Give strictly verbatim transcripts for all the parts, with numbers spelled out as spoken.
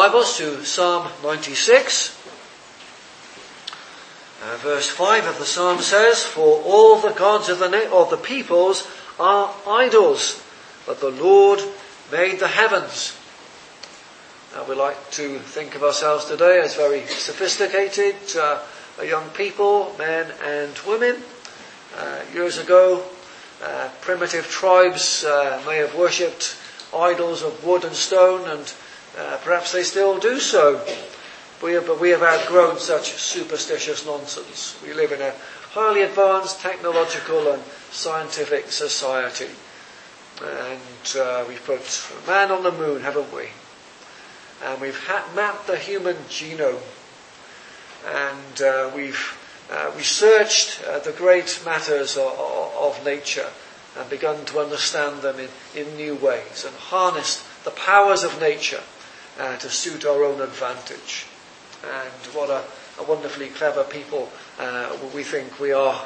Bibles to Psalm ninety-six. Uh, verse five of the psalm says, "For all the gods of the, na- of the peoples are idols, but the Lord made the heavens." Now we like to think of ourselves today as very sophisticated uh, young people, men and women. Uh, years ago, uh, primitive tribes uh, may have worshipped idols of wood and stone, and uh, perhaps they still do so. We have, but we have outgrown such superstitious nonsense. We live in a highly advanced technological and scientific society. And uh, we've put man on the moon, haven't we? And we've ha- mapped the human genome. And uh, we've uh, researched uh, the great matters of, of nature and begun to understand them in, in new ways and harnessed the powers of nature uh, to suit our own advantage. And what a, a wonderfully clever people uh, we think we are.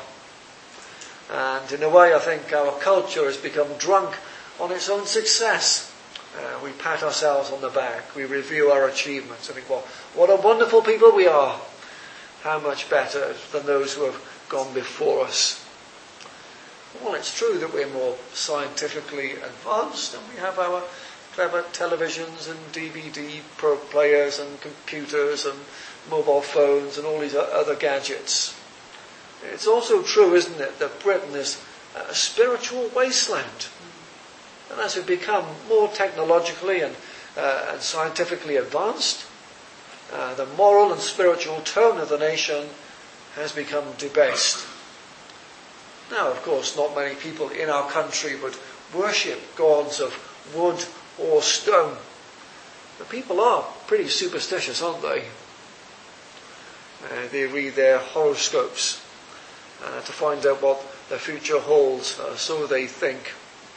And in a way, I think our culture has become drunk on its own success. Uh, we pat ourselves on the back, we review our achievements, and think, well, what a wonderful people we are. How much better than those who have gone before us. Well, it's true that we're more scientifically advanced, and we have our clever televisions and D V D pro players and computers and mobile phones and all these other gadgets. It's also true, isn't it, that Britain is a spiritual wasteland. And as we become more technologically and, uh, and scientifically advanced, uh, the moral and spiritual tone of the nation has become debased. Now, of course, not many people in our country would worship gods of wood or stone. But people are pretty superstitious, aren't they? Uh, they read their horoscopes uh, to find out what the future holds, uh, so they think.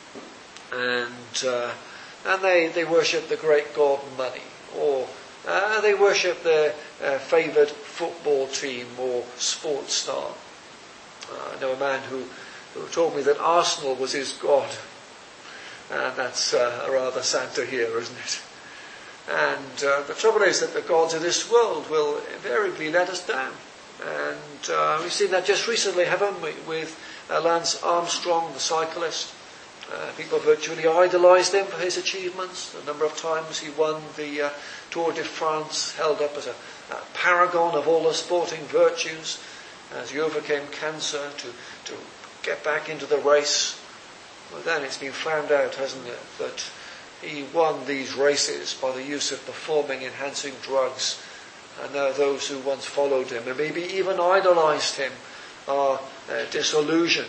And uh, and they, they worship the great god money, or uh, they worship their uh, favoured football team or sports star. Uh, I know a man who, who told me that Arsenal was his god. And that's uh, rather sad to hear, isn't it? And uh, the trouble is that the gods of this world will invariably let us down. And uh, we've seen that just recently, haven't we, with uh, Lance Armstrong, the cyclist. Uh, people virtually idolised him for his achievements. A number of times he won the uh, Tour de France, held up as a, a paragon of all the sporting virtues, as he overcame cancer to, to get back into the race. Well, then it's been found out, hasn't it, that he won these races by the use of performing-enhancing drugs. And now those who once followed him and maybe even idolised him are uh, disillusioned.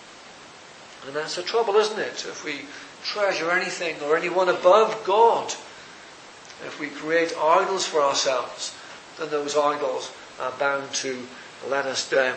And that's the trouble, isn't it? If we treasure anything or anyone above God, if we create idols for ourselves, then those idols are bound to let us down.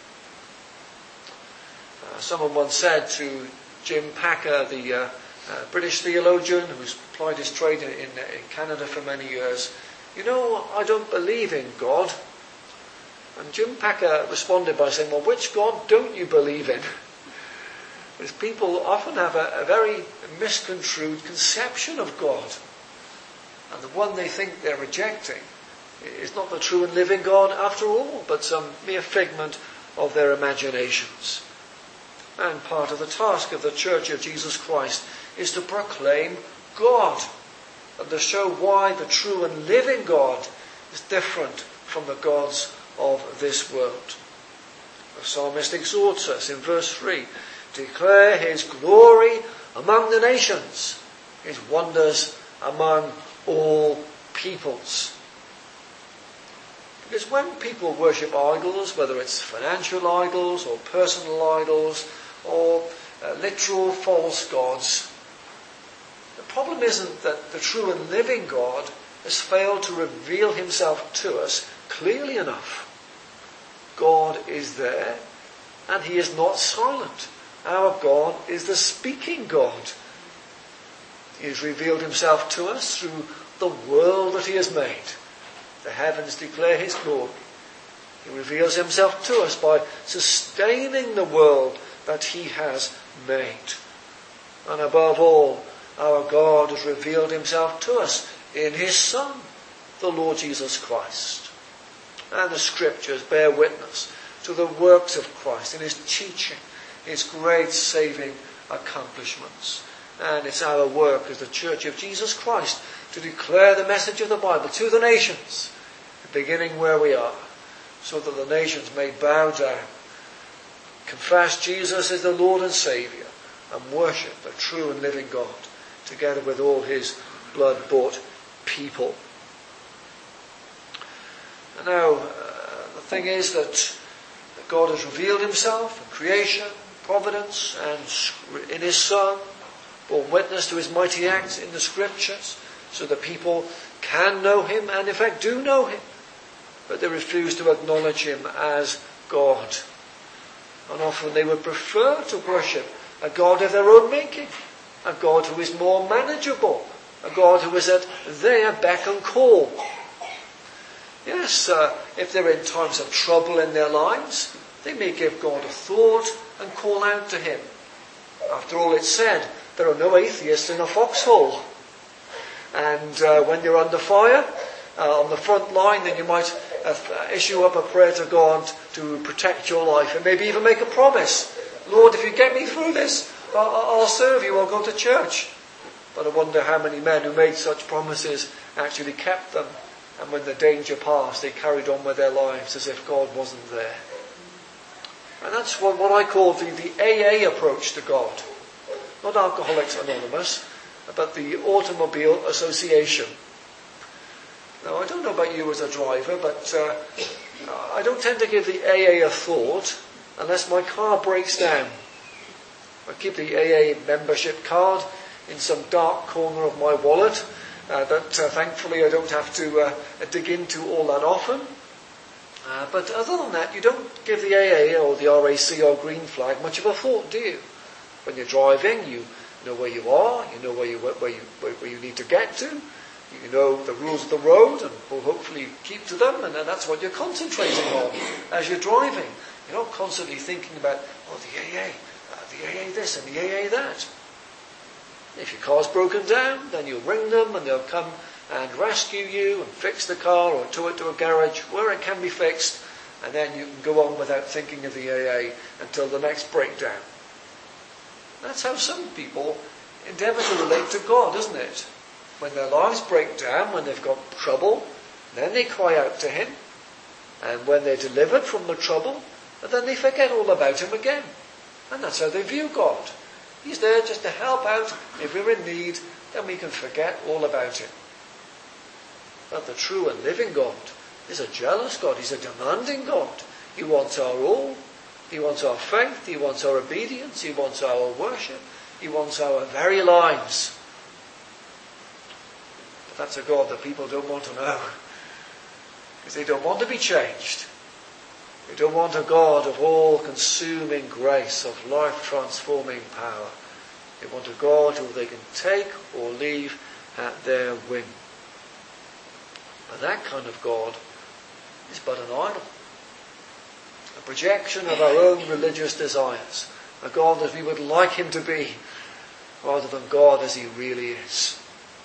Uh, someone once said to Jim Packer, the uh, uh, British theologian who's plied his trade in, in, in Canada for many years, "You know, I don't believe in God." And Jim Packer responded by saying, "Well, which God don't you believe in?" Because people often have a, a very misconstrued conception of God. And the one they think they're rejecting is not the true and living God after all, but some mere figment of their imaginations. And part of the task of the Church of Jesus Christ is to proclaim God and to show why the true and living God is different from the gods of this world. The psalmist exhorts us in verse three, "Declare his glory among the nations, his wonders among all peoples." Because when people worship idols, whether it's financial idols or personal idols or uh, literal false gods, the problem isn't that the true and living God has failed to reveal himself to us clearly enough. God is there, and he is not silent. Our God is the speaking God. He has revealed himself to us through the world that he has made. The heavens declare his glory. He reveals himself to us by sustaining the world that he has made. And above all, our God has revealed himself to us in his Son, the Lord Jesus Christ. And the Scriptures bear witness to the works of Christ in his teaching, his great saving accomplishments. And it's our work as the Church of Jesus Christ to declare the message of the Bible to the nations, beginning where we are, so that the nations may bow down, confess Jesus as the Lord and Saviour, and worship the true and living God, together with all his blood-bought people. And now, uh, the thing is that God has revealed himself in creation, providence, and in his Son, borne witness to his mighty acts in the Scriptures, so that people can know him, and in fact do know him, but they refuse to acknowledge him as God. And often they would prefer to worship a God of their own making, a God who is more manageable, a God who is at their beck and call. Yes, uh, if they're in times of trouble in their lives, they may give God a thought and call out to him. After all, it's said, there are no atheists in a foxhole. And uh, when you're under fire, uh, on the front line, then you might uh, issue up a prayer to God to protect your life, and maybe even make a promise. Lord, if you get me through this, I'll, I'll serve you, I'll go to church. But I wonder how many men who made such promises actually kept them. And when the danger passed, they carried on with their lives as if God wasn't there. And that's what, what I call the, the A A approach to God. Not Alcoholics Anonymous, but the Automobile Association. Now, I don't know about you as a driver, but uh, I don't tend to give the A A a thought unless my car breaks down. I keep the A A membership card in some dark corner of my wallet uh, that uh, thankfully I don't have to uh, dig into all that often. Uh, but other than that, you don't give the A A or the R A C or Green Flag much of a thought, do you? When you're driving, you know where you are, you know where you where you where you need to get to, you know the rules of the road, and will hopefully keep to them, and, and that's what you're concentrating on as you're driving. You're not constantly thinking about, oh, the A A, uh, the A A this and the A A that. If your car's broken down, then you'll ring them and they'll come and rescue you and fix the car or tow it to a garage where it can be fixed, and then you can go on without thinking of the A A until the next breakdown. That's how some people endeavour to relate to God, isn't it? When their lives break down, when they've got trouble, then they cry out to him. And when they're delivered from the trouble, then they forget all about him again. And that's how they view God. He's there just to help out. If we're in need, then we can forget all about him. But the true and living God is a jealous God. He's a demanding God. He wants our all. He wants our faith. He wants our obedience. He wants our worship. He wants our very lives. But that's a God that people don't want to know, because they don't want to be changed. They don't want a God of all-consuming grace, of life-transforming power. They want a God who they can take or leave at their whim. But that kind of God is but an idol. A projection of our own religious desires. A God as we would like him to be, rather than God as he really is.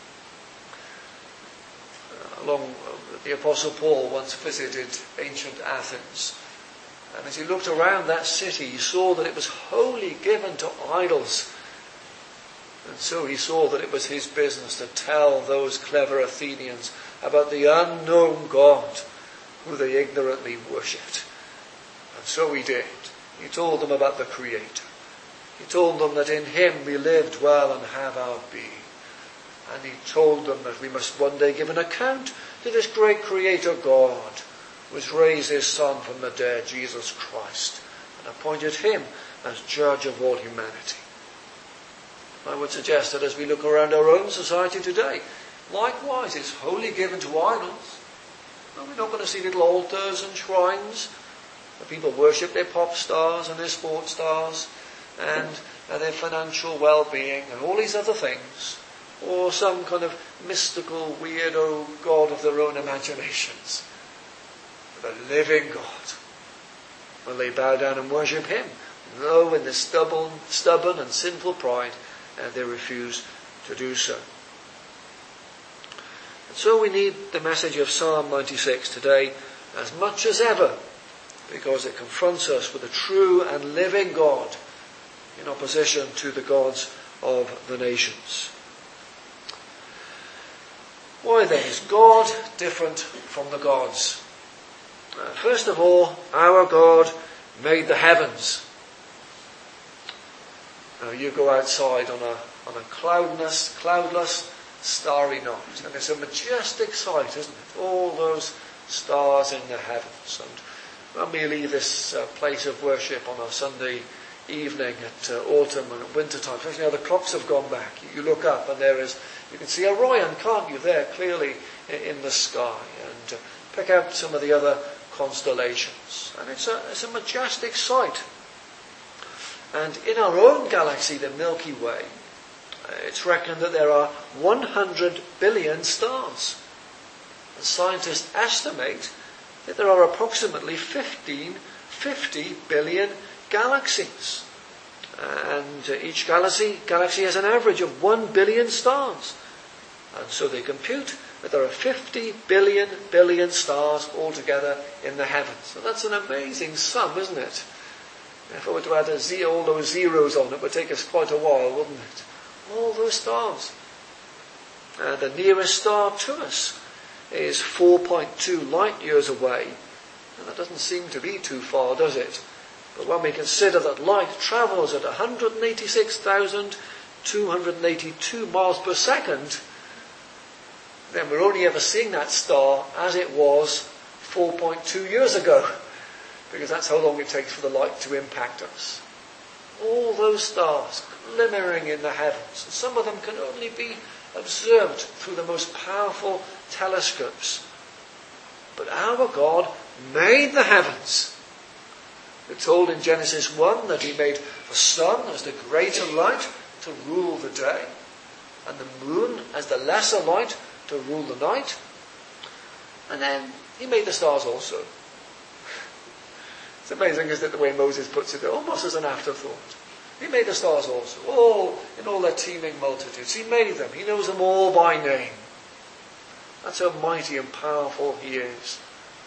Along the Apostle Paul once visited ancient Athens. And as he looked around that city, he saw that it was wholly given to idols. And so he saw that it was his business to tell those clever Athenians about the unknown God who they ignorantly worshipped. And so he did. He told them about the Creator. He told them that in him we live, dwell, and have our being. And he told them that we must one day give an account to this great Creator God who has raised his Son from the dead, Jesus Christ, and appointed him as judge of all humanity. I would suggest that as we look around our own society today, likewise it's wholly given to idols. No, we're not going to see little altars and shrines where people worship their pop stars and their sports stars and, and their financial well-being and all these other things, or some kind of mystical, weirdo God of their own imaginations. The living God. Will they bow down and worship him? No, in their stubborn, stubborn and sinful pride, uh, they refuse to do so. And So we need the message of Psalm ninety-six today as much as ever, because it confronts us with a true and living God in opposition to the gods of the nations. Why then is God different from the gods? Uh, first of all, our God made the heavens. Now you go outside on a on a cloudless, cloudless, starry night, and it's a majestic sight, isn't it? All those stars in the heavens. And when we leave this uh, place of worship on a Sunday evening at uh, autumn and winter time, especially now the clocks have gone back, you, you look up and there is, you can see Orion, can't you, there clearly in, in the sky, and uh, pick out some of the other constellations. And it's a, it's a majestic sight. And in our own galaxy, the Milky Way, uh, it's reckoned that there are one hundred billion stars. And scientists estimate that there are approximately fifteen, fifty billion galaxies. And uh, each galaxy, galaxy has an average of one billion stars. And so they compute that there are fifty billion billion stars altogether in the heavens. So that's an amazing sum, isn't it? If I were to add a z- all those zeros on, it would take us quite a while, wouldn't it? All those stars. Uh, the nearest star to us is four point two light years away. And that doesn't seem to be too far, does it? But when we consider that light travels at one hundred eighty-six thousand two hundred eighty-two miles per second, then we're only ever seeing that star as it was four point two years ago. Because that's how long it takes for the light to impact us. All those stars glimmering in the heavens. And some of them can only be observed through the most powerful telescopes. But our God made the heavens. We're told in Genesis one that he made the sun as the greater light to rule the day, and the moon as the lesser light to rule the night. And then he made the stars also. It's amazing, isn't it, the way Moses puts it, almost as an afterthought. He made the stars also, all in all their teeming multitudes. He made them. He knows them all by name. That's how mighty and powerful he is.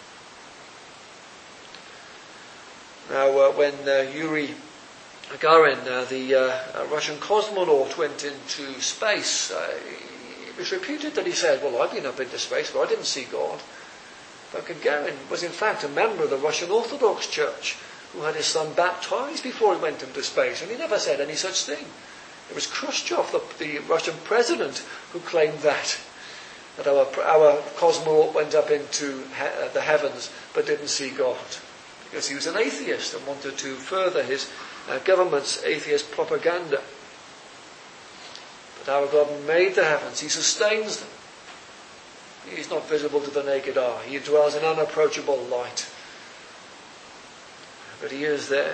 Now, uh, when uh, Yuri Gagarin, uh, the uh, Russian cosmonaut, went into space, uh, it was reputed that he said, well, I've been up into space, but I didn't see God. But Gagarin was in fact a member of the Russian Orthodox Church who had his son baptized before he went into space, and he never said any such thing. It was Khrushchev, the, the Russian president, who claimed that, that our, our cosmonaut went up into he, uh, the heavens but didn't see God, because he was an atheist and wanted to further his uh, government's atheist propaganda. But our God made the heavens, he sustains them. He's not visible to the naked eye. He dwells in unapproachable light. But he is there.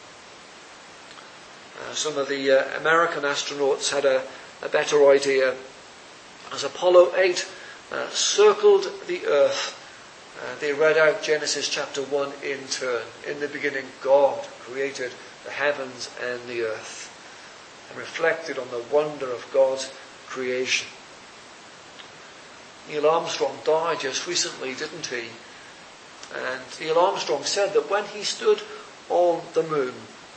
Uh, some of the uh, American astronauts had a, a better idea. As Apollo eight uh, circled the earth, uh, they read out Genesis chapter one in turn. In the beginning, God created the heavens and the earth, and reflected on the wonder of God's creation. Neil Armstrong died just recently, didn't he? And Neil Armstrong said that when he stood on the moon,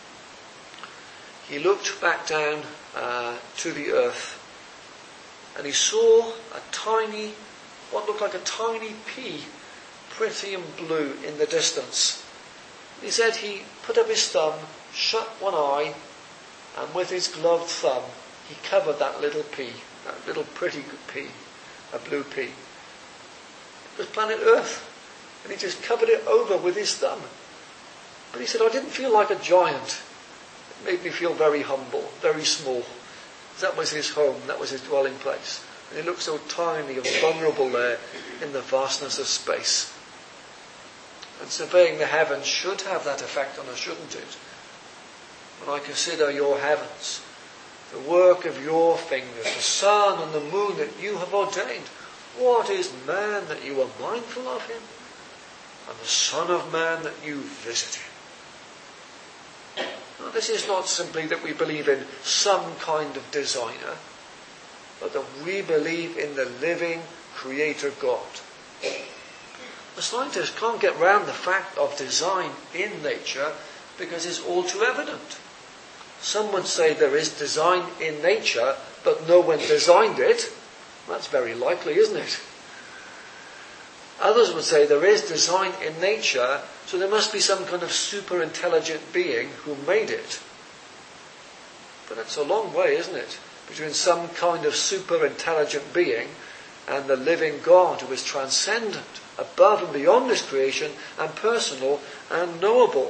he looked back down uh, to the earth, and he saw a tiny, what looked like a tiny pea, pretty and blue in the distance. He said he put up his thumb, shut one eye, and with his gloved thumb, he covered that little pea, that little pretty pea. A blue pea. It was planet Earth. And he just covered it over with his thumb. But he said, I didn't feel like a giant. It made me feel very humble, very small. That was his home, that was his dwelling place. And he looked so tiny and vulnerable there in the vastness of space. And surveying the heavens should have that effect on us, shouldn't it? When I consider your heavens, the work of your fingers, the sun and the moon that you have ordained. What is man that you are mindful of him? And the Son of Man that you visit him. Now, this is not simply that we believe in some kind of designer, but that we believe in the living Creator God. The scientists can't get round the fact of design in nature because it's all too evident. Some would say there is design in nature, but no one designed it. That's very likely, isn't it? Others would say there is design in nature, so there must be some kind of super intelligent being who made it. But it's a long way, isn't it, between some kind of super intelligent being and the living God who is transcendent, above and beyond this creation, and personal and knowable.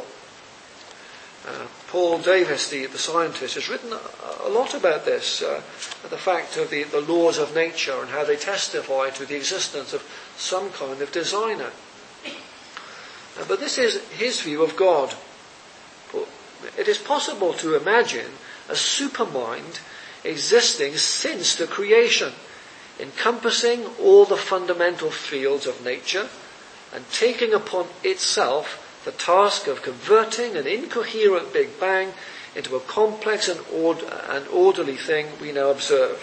Uh, Paul Davis, the, the scientist, has written a, a lot about this, uh, the fact of the, the laws of nature and how they testify to the existence of some kind of designer. Uh, but this is his view of God. It is possible to imagine a supermind existing since the creation, encompassing all the fundamental fields of nature and taking upon itself the task of converting an incoherent Big Bang into a complex and, ord- and orderly thing we now observe.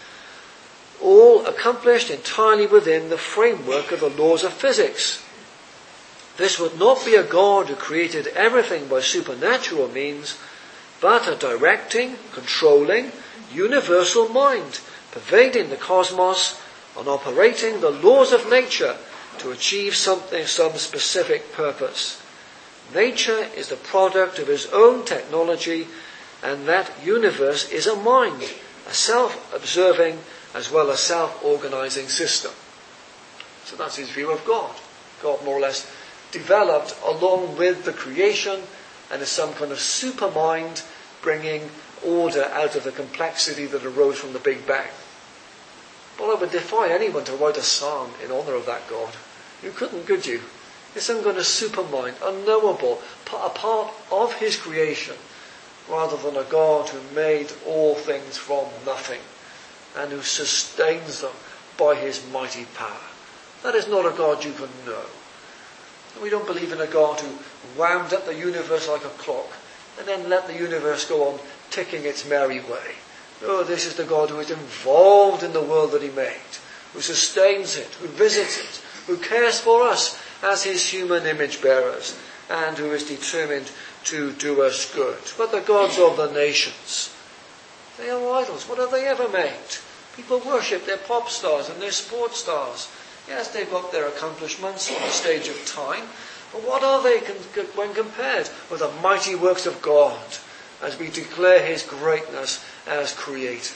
All accomplished entirely within the framework of the laws of physics. This would not be a God who created everything by supernatural means, but a directing, controlling, universal mind, pervading the cosmos and operating the laws of nature to achieve something, some specific purpose. Nature is the product of his own technology, and that universe is a mind, a self-observing as well as self-organizing system. So that's his view of God. God more or less developed along with the creation and is some kind of super mind bringing order out of the complexity that arose from the Big Bang. Well, I would defy anyone to write a psalm in honour of that God. You couldn't, could you? It's some kind of supermind, unknowable, a part of his creation, rather than a God who made all things from nothing and who sustains them by his mighty power. That is not a God you can know. We don't believe in a God who wound up the universe like a clock and then let the universe go on ticking its merry way. No, this is the God who is involved in the world that he made, who sustains it, who visits it, who cares for us as his human image bearers, and who is determined to do us good. But the gods of the nations, they are idols. What have they ever made? People worship their pop stars and their sports stars. Yes, they've got their accomplishments on the stage of time, but what are they when compared with the mighty works of God as we declare his greatness as creator?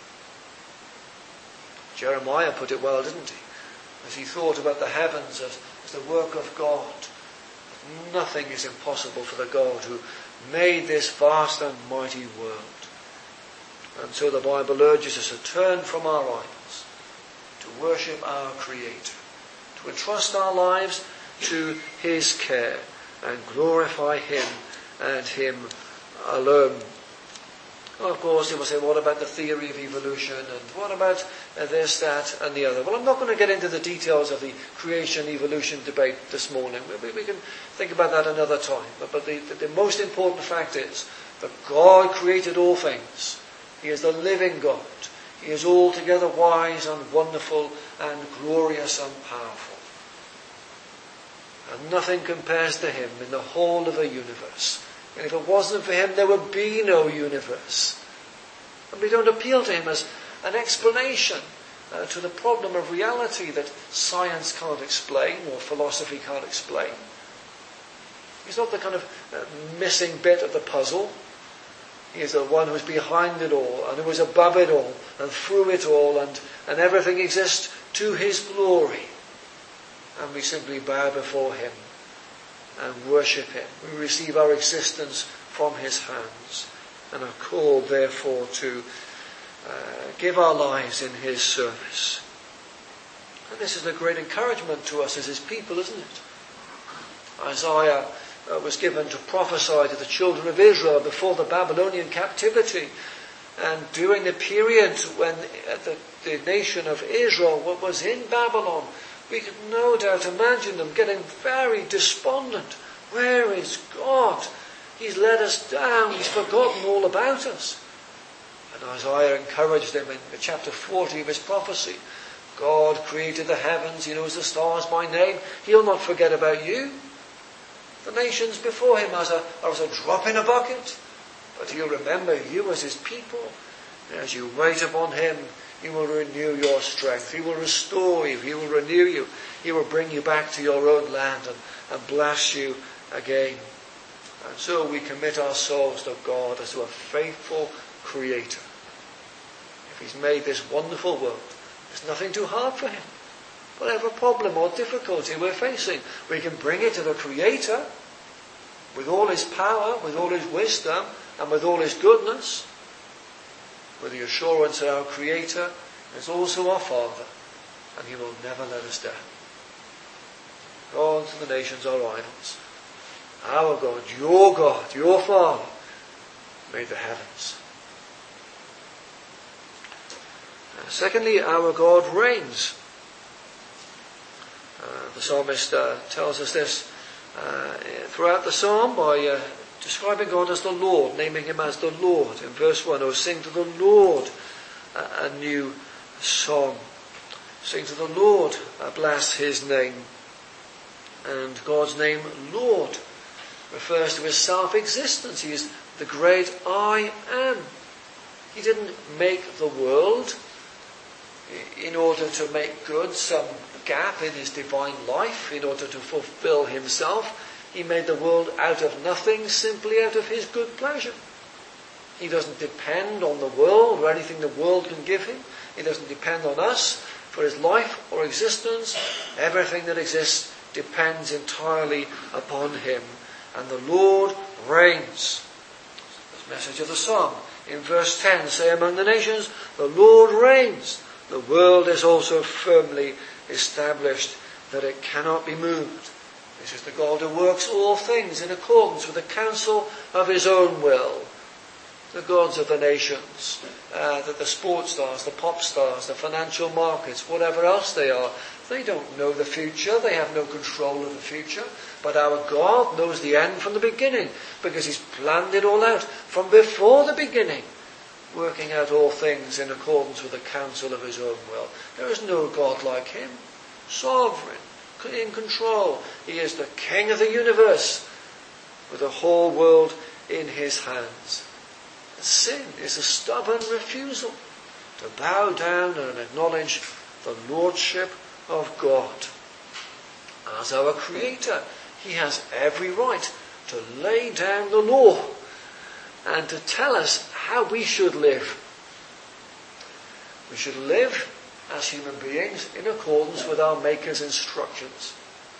Jeremiah put it well, didn't he? As he thought about the heavens as, as the work of God. Nothing is impossible for the God who made this vast and mighty world. And so the Bible urges us to turn from our idols, to worship our Creator, to entrust our lives to his care and glorify him and him alone. Well, of course, you will say, what about the theory of evolution? And what about uh, this, that, and the other? Well, I'm not going to get into the details of the creation-evolution debate this morning. We, we can think about that another time. But, but the, the, the most important fact is that God created all things. He is the living God. He is altogether wise and wonderful and glorious and powerful. And nothing compares to him in the whole of the universe. And if it wasn't for him, there would be no universe. And we don't appeal to him as an explanation uh, to the problem of reality that science can't explain or philosophy can't explain. He's not the kind of uh, missing bit of the puzzle. He is the one who is behind it all and who is above it all and through it all, and, and everything exists to his glory. And we simply bow before him and worship him. We receive our existence from his hands and are called therefore to uh, give our lives in his service. And this is a great encouragement to us as his people, isn't it? Isaiah uh, was given to prophesy to the children of Israel before the Babylonian captivity. And during the period when the, the nation of Israel was in Babylon, we could no doubt imagine them getting very despondent. Where is God? He's let us down. He's forgotten all about us. And Isaiah encouraged them in chapter forty of his prophecy. God created the heavens, he knows the stars by name. He'll not forget about you. The nations before him are as a, are as a drop in a bucket. But he'll remember you as his people. And as you wait upon him, he will renew your strength. He will restore you. He will renew you. He will bring you back to your own land and, and bless you again. And so we commit our souls to God as to a faithful creator. If he's made this wonderful world, there's nothing too hard for him. Whatever problem or difficulty we're facing, we can bring it to the Creator with all his power, with all his wisdom, and with all his goodness, with the assurance that our Creator is also our Father, and he will never let us down. Gods and the nations are idols. Our God, your God, your Father, made the heavens. Uh, secondly, our God reigns. Uh, the psalmist uh, tells us this uh, throughout the psalm by uh, describing God as the Lord, naming him as the Lord. In verse one, oh, sing to the Lord uh, a new song. Sing to the Lord, uh, bless his name. And God's name, Lord, refers to his self-existence. He is the great I am. He didn't make the world in order to make good some gap in his divine life, in order to fulfill himself. He made the world out of nothing, simply out of his good pleasure. He doesn't depend on the world or anything the world can give him. He doesn't depend on us for his life or existence. Everything that exists depends entirely upon him. And the Lord reigns. The message of the psalm. In verse ten, say among the nations, the Lord reigns. The world is also firmly established, that it cannot be moved. This is the God who works all things in accordance with the counsel of his own will. The gods of the nations, uh, the, the sports stars, the pop stars, the financial markets, whatever else they are, they don't know the future. They have no control of the future. But our God knows the end from the beginning, because he's planned it all out from before the beginning, working out all things in accordance with the counsel of his own will. There is no God like him. Sovereign, in control. He is the King of the universe, with the whole world in his hands. And sin is a stubborn refusal to bow down and acknowledge the lordship of God. As our Creator, he has every right to lay down the law and to tell us how we should live. We should live as human beings in accordance with our Maker's instructions.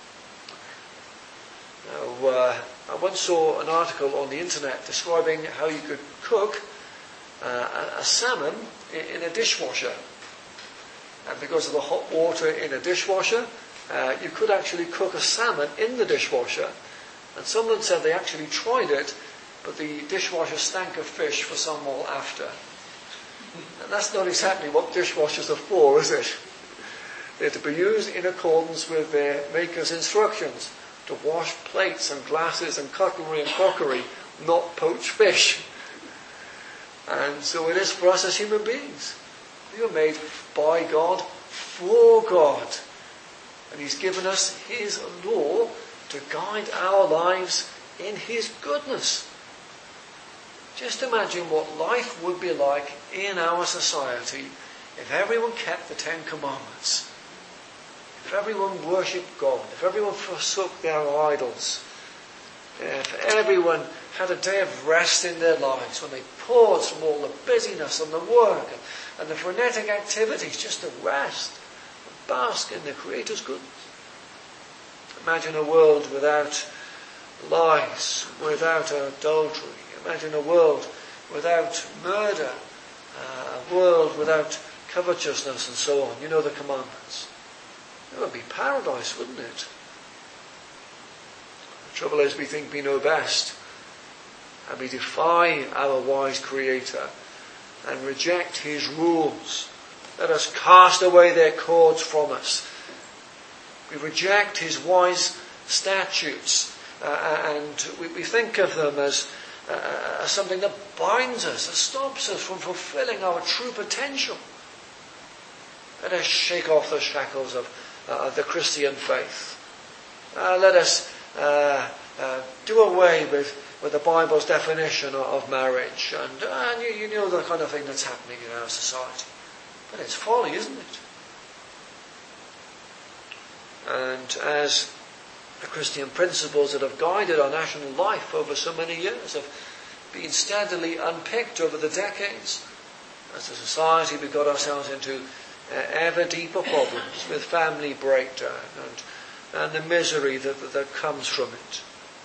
Now, uh, I once saw an article on the internet describing how you could cook uh, a, a salmon in, in a dishwasher. And because of the hot water in a dishwasher, uh, you could actually cook a salmon in the dishwasher. And someone said they actually tried it, but the dishwasher stank of fish for some while after. And that's not exactly what dishwashers are for, is it? They're to be used in accordance with their maker's instructions, to wash plates and glasses and cutlery and crockery, not poach fish. And so it is for us as human beings. We are made by God, for God. And he's given us his law to guide our lives in his goodness. Just imagine what life would be like in our society if everyone kept the Ten Commandments. If everyone worshipped God. If everyone forsook their idols. If everyone had a day of rest in their lives when they paused from all the busyness and the work and, and the frenetic activities just to rest and bask in the Creator's goodness. Imagine a world without lies, without adultery. Imagine a world without murder, uh, a world without covetousness and so on. You know the commandments. It would be paradise, wouldn't it? The trouble is we think we know best, and we defy our wise Creator and reject his rules. Let us cast away their cords from us. We reject his wise statutes, uh, and we, we think of them as Uh, as something that binds us, that stops us from fulfilling our true potential. Let us shake off the shackles of, uh, of the Christian faith. Uh, let us uh, uh, do away with, with the Bible's definition of, of marriage. And, uh, and you, you know the kind of thing that's happening in our society. But it's folly, isn't it? And as the Christian principles that have guided our national life over so many years have been steadily unpicked over the decades, as a society we got ourselves into uh, ever deeper problems with family breakdown and, and the misery that, that, that comes from it.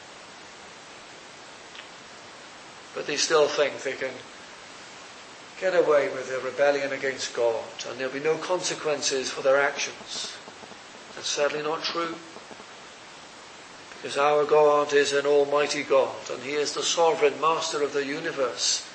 But they still think they can get away with their rebellion against God and there'll be no consequences for their actions. That's sadly not true. Because our God is an almighty God and He is the sovereign master of the universe.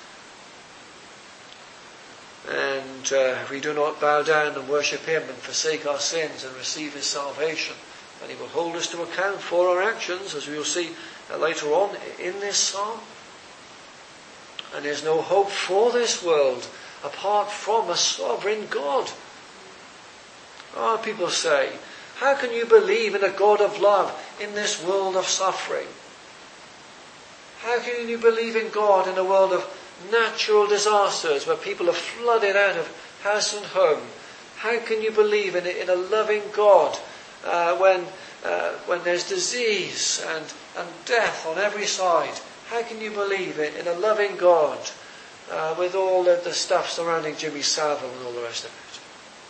And uh, if we do not bow down and worship Him and forsake our sins and receive His salvation, then He will hold us to account for our actions, as we will see uh, later on in this psalm. And there's no hope for this world apart from a sovereign God. Our people say, how can you believe in a God of love in this world of suffering? How can you believe in God in a world of natural disasters where people are flooded out of house and home? How can you believe in a, in a loving God uh, when uh, when there's disease and, and death on every side? How can you believe in, in a loving God uh, with all of the stuff surrounding Jimmy Savile and all the rest of it?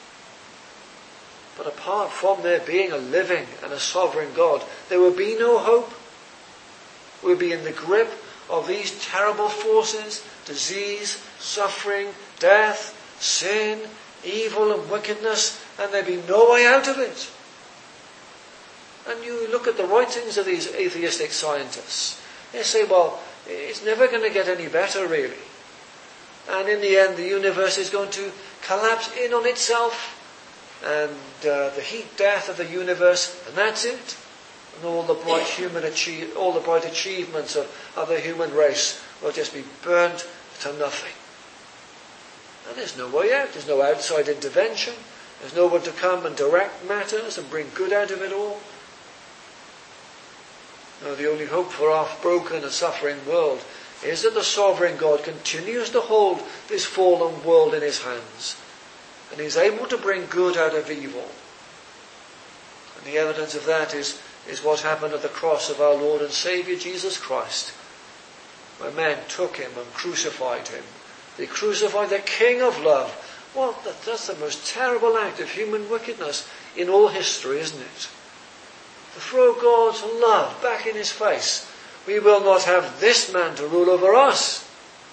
But apart from there being a living and a sovereign God, there will be no hope. We'll be in the grip of these terrible forces, disease, suffering, death, sin, evil and wickedness, and there'll be no way out of it. And you look at the writings of these atheistic scientists. They say, well, it's never going to get any better, really. And in the end, the universe is going to collapse in on itself. And uh, the heat death of the universe, and that's it. And all the bright human achieve, all the bright achievements of, of the human race will just be burnt to nothing. And there's no way out. There's no outside intervention. There's no one to come and direct matters and bring good out of it all. No, the only hope for our broken and suffering world is that the sovereign God continues to hold this fallen world in His hands. And He's able to bring good out of evil. And the evidence of that is, is what happened at the cross of our Lord and Saviour Jesus Christ. Where men took Him and crucified Him. They crucified the King of love. Well, that, that's the most terrible act of human wickedness in all history, isn't it? To throw God's love back in His face. We will not have this man to rule over us.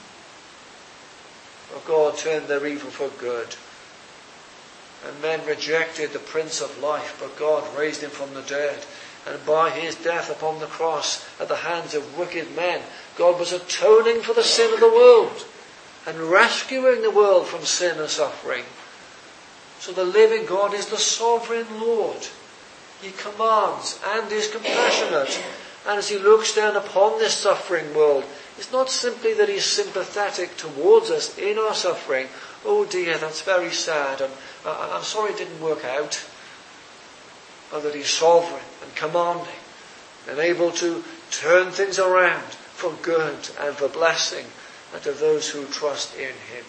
For God turned their evil for good. And men rejected the Prince of Life, but God raised Him from the dead. And by His death upon the cross at the hands of wicked men, God was atoning for the sin of the world and rescuing the world from sin and suffering. So the living God is the sovereign Lord. He commands and is compassionate. And as He looks down upon this suffering world, it's not simply that He's sympathetic towards us in our suffering. Oh dear, that's very sad, and uh, I'm sorry it didn't work out. But that He's sovereign and commanding and able to turn things around for good and for blessing and to those who trust in Him.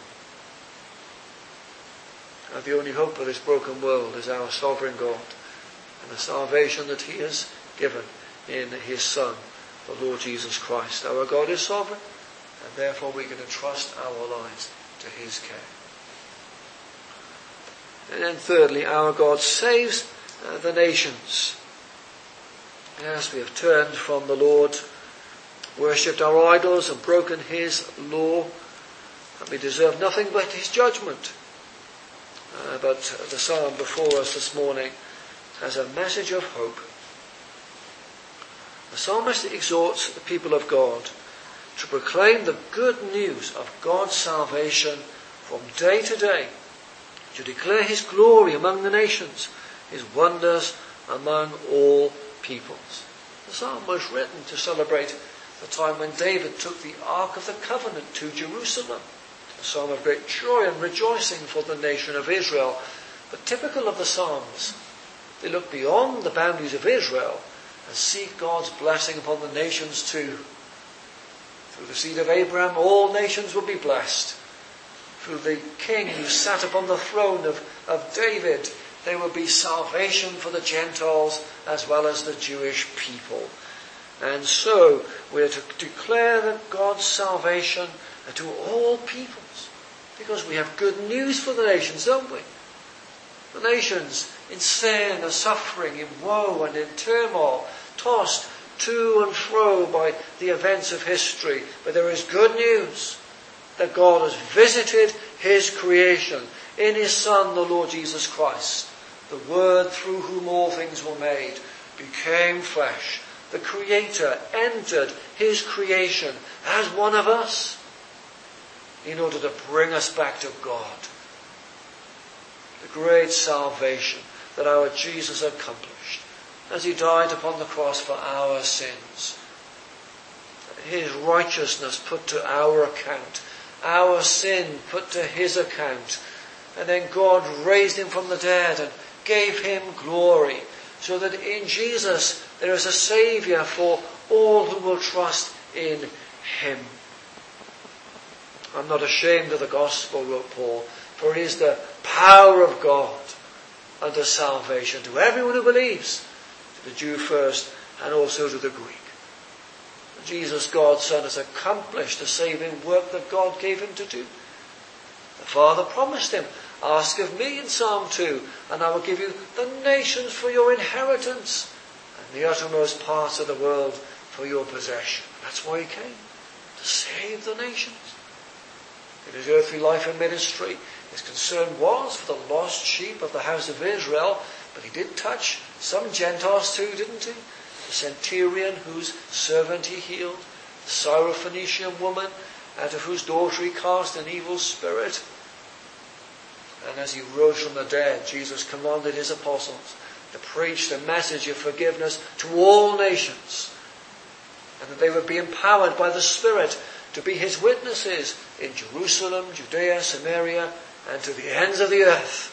And the only hope of this broken world is our sovereign God and the salvation that He has given in His Son, the Lord Jesus Christ. Our God is sovereign, and therefore we can entrust our lives to His care. And then thirdly, our God saves uh, the nations. Yes, we have turned from the Lord, worshipped our idols and broken His law, and we deserve nothing but His judgment. Uh, but the psalm before us this morning has a message of hope. The psalmist exhorts the people of God to proclaim the good news of God's salvation from day to day, to declare His glory among the nations, His wonders among all peoples. The psalm was written to celebrate the time when David took the Ark of the Covenant to Jerusalem. A psalm of great joy and rejoicing for the nation of Israel, but typical of the Psalms. They look beyond the boundaries of Israel and seek God's blessing upon the nations too. Through the seed of Abraham, all nations will be blessed. Through the king who sat upon the throne of, of David, there will be salvation for the Gentiles as well as the Jewish people. And so we're to declare that God's salvation to all peoples, because we have good news for the nations, don't we? The nations in sin and suffering, in woe and in turmoil, tossed to and fro by the events of history. But there is good news that God has visited his creation in his Son, the Lord Jesus Christ. The Word through whom all things were made became flesh. The Creator entered his creation as one of us in order to bring us back to God. The great salvation that our Jesus accomplished as he died upon the cross for our sins. His righteousness put to our account. Our sin put to his account. And then God raised him from the dead and gave him glory, so that in Jesus there is a Saviour for all who will trust in him. I'm not ashamed of the gospel, wrote Paul, for it is the power of God unto salvation to everyone who believes, to the Jew first and also to the Greek. Jesus, God's Son, has accomplished the saving work that God gave him to do. The Father promised him, ask of me in Psalm two, and I will give you the nations for your inheritance, and the uttermost parts of the world for your possession. That's why he came, to save the nations. In his earthly life and ministry, his concern was for the lost sheep of the house of Israel, but he did touch some Gentiles too, didn't he? The centurion whose servant he healed, the Syrophoenician woman out of whose daughter he cast an evil spirit. And as he rose from the dead, Jesus commanded his apostles to preach the message of forgiveness to all nations, and that they would be empowered by the Spirit to be his witnesses in Jerusalem, Judea, Samaria, and to the ends of the earth.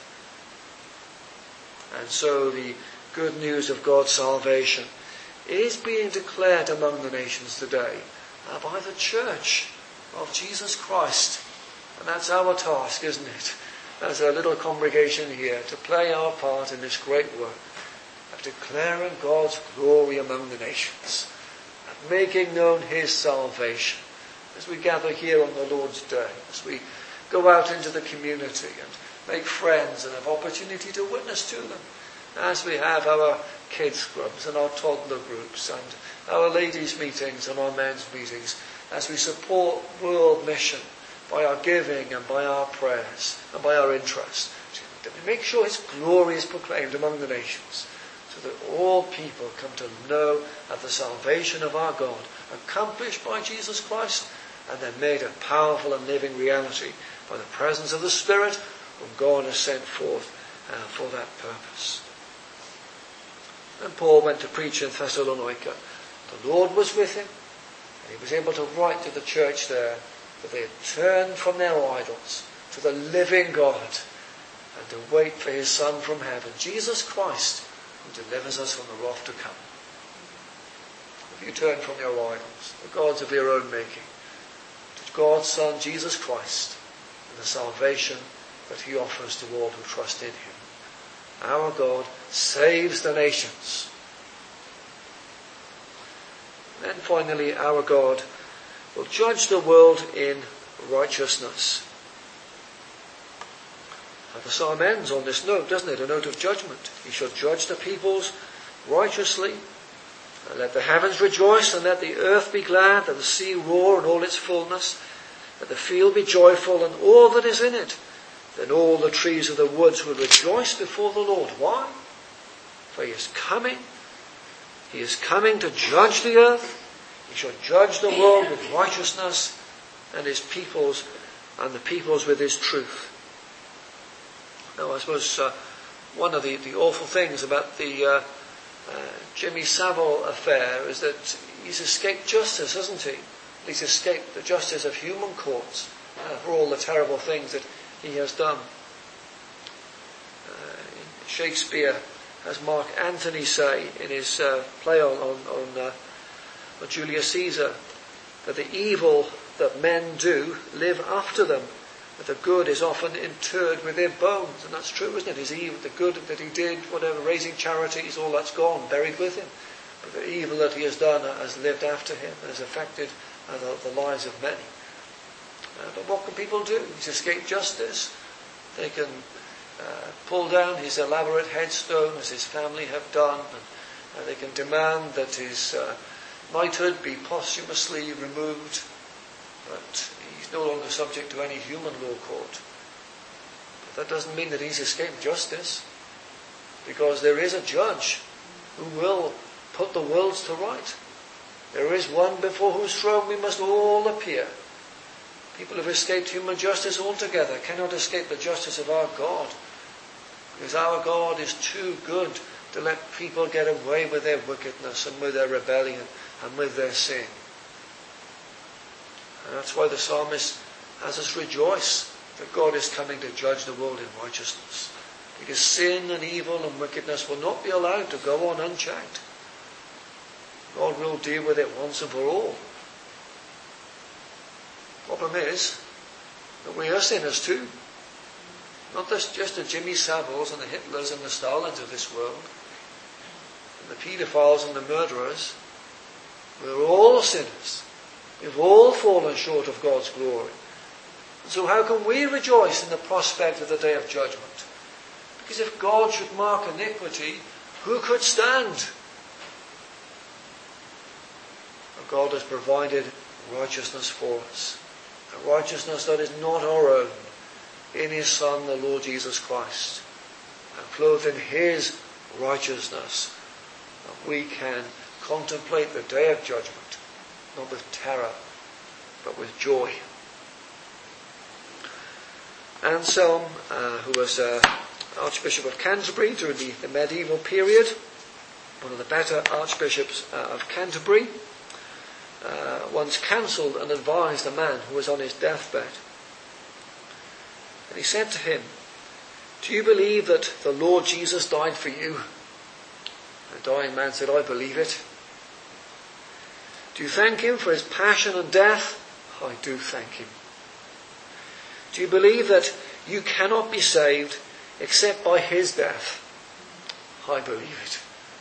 And so the good news of God's salvation is being declared among the nations today uh, by the church of Jesus Christ. And that's our task, isn't it? As a little congregation here, to play our part in this great work of declaring God's glory among the nations, of making known his salvation as we gather here on the Lord's Day, as we go out into the community and make friends and have opportunity to witness to them, as we have our kids clubs and our toddler groups and our ladies meetings and our men's meetings, as we support world mission by our giving and by our prayers and by our interest, that we make sure his glory is proclaimed among the nations, so that all people come to know of the salvation of our God, accomplished by Jesus Christ, and then made a powerful and living reality by the presence of the Spirit whom God has sent forth uh, for that purpose. And Paul went to preach in Thessalonica. The Lord was with him, and he was able to write to the church there that they had turned from their idols to the living God and to wait for his Son from heaven, Jesus Christ, who delivers us from the wrath to come. If you turn from your idols, the gods of your own making, to God's Son, Jesus Christ, and the salvation that he offers to all who trust in him. Our God saves the nations. Then finally, our God will judge the world in righteousness. And the psalm ends on this note, doesn't it? A note of judgment. He shall judge the peoples righteously. And let the heavens rejoice, and let the earth be glad, let the sea roar in all its fullness, let the field be joyful and all that is in it. Then all the trees of the woods will rejoice before the Lord. Why? For he is coming. He is coming to judge the earth. He shall judge the world with righteousness, and his peoples and the peoples with his truth. Now, I suppose uh, one of the, the awful things about the uh, uh, Jimmy Savile affair is that he's escaped justice, hasn't he? He's escaped the justice of human courts uh, for all the terrible things that he has done. Uh, Shakespeare, as Mark Antony say in his uh, play on, on, on, uh, on Julius Caesar, that the evil that men do live after them, that the good is often interred with their bones. And that's true, isn't it? His evil, the good that he did, whatever, raising charities, all that's gone, buried with him. But the evil that he has done has lived after him and has affected uh, the, the lives of many. Uh, but what can people do? He's escaped justice. They can uh, pull down his elaborate headstone, as his family have done, and uh, they can demand that his uh, knighthood be posthumously removed. But he's no longer subject to any human law court. But that doesn't mean that he's escaped justice, because there is a judge who will put the worlds to right. There is one before whose throne we must all appear. People who have escaped human justice altogether cannot escape the justice of our God, because our God is too good to let people get away with their wickedness and with their rebellion and with their sin. And that's why the psalmist has us rejoice that God is coming to judge the world in righteousness, because sin and evil and wickedness will not be allowed to go on unchecked. God will deal with it once and for all. Problem is that we are sinners too. Not just the Jimmy Saviles and the Hitlers and the Stalins of this world, and the paedophiles and the murderers. We're all sinners. We've all fallen short of God's glory. And so how can we rejoice in the prospect of the day of judgment? Because if God should mark iniquity, who could stand? But God has provided righteousness for us. A righteousness that is not our own, in His Son, the Lord Jesus Christ. And clothed in His righteousness, that we can contemplate the day of judgment, not with terror, but with joy. Anselm, uh, who was uh, Archbishop of Canterbury during the, the medieval period, one of the better archbishops uh, of Canterbury, uh, once counselled and advised a man who was on his deathbed. And he said to him, "Do you believe that the Lord Jesus died for you?" The dying man said, "I believe it." "Do you thank Him for His passion and death?" "I do thank Him." "Do you believe that you cannot be saved except by His death?" "I believe it."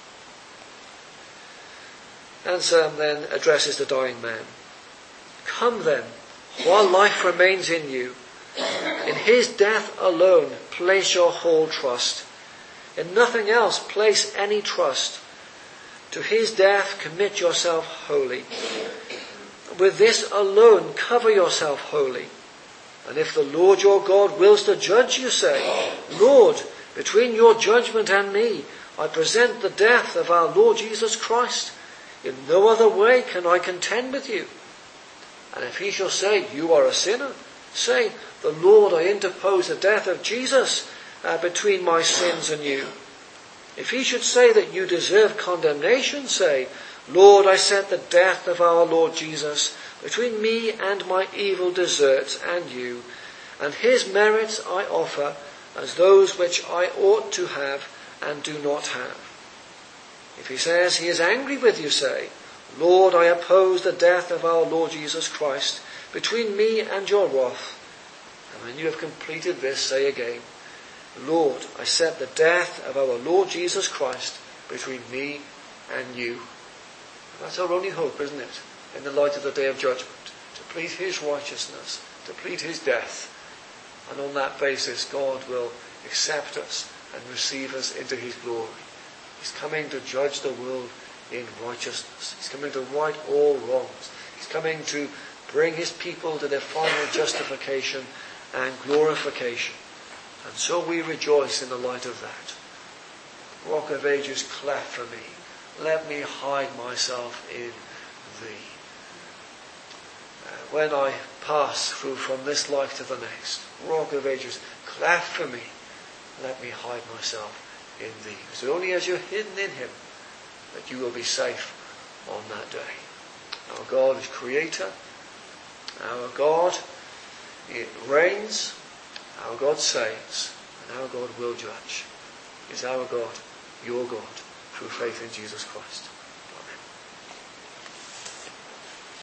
Anselm then addresses the dying man. "Come then, while life remains in you, in His death alone place your whole trust. In nothing else place any trust. To His death commit yourself wholly. With this alone cover yourself wholly. And if the Lord your God wills to judge you, say, "Lord, between your judgment and me, I present the death of our Lord Jesus Christ. In no other way can I contend with you." And if he shall say, "You are a sinner," say, "The Lord, I interpose the death of Jesus uh, between my sins and you." If he should say that you deserve condemnation, say, "Lord, I set the death of our Lord Jesus between me and my evil deserts and you, and His merits I offer as those which I ought to have and do not have." If he says he is angry with you, say, "Lord, I oppose the death of our Lord Jesus Christ between me and your wrath." And when you have completed this, say again, "Lord, I set the death of our Lord Jesus Christ between me and you." And that's our only hope, isn't it? In the light of the day of judgment, to plead His righteousness, to plead His death. And on that basis, God will accept us and receive us into His glory. He's coming to judge the world in righteousness. He's coming to right all wrongs. He's coming to bring His people to their final justification and glorification. And so we rejoice in the light of that. Rock of Ages, cleft for me. Let me hide myself in Thee. Uh, when I pass through from this life to the next, Rock of Ages, cleft for me. Let me hide myself in Thee. Because only as you're hidden in Him that you will be safe on that day. Our God is Creator. Our God, it reigns. Our God saves. And our God will judge. is our God, your God, through faith in Jesus Christ.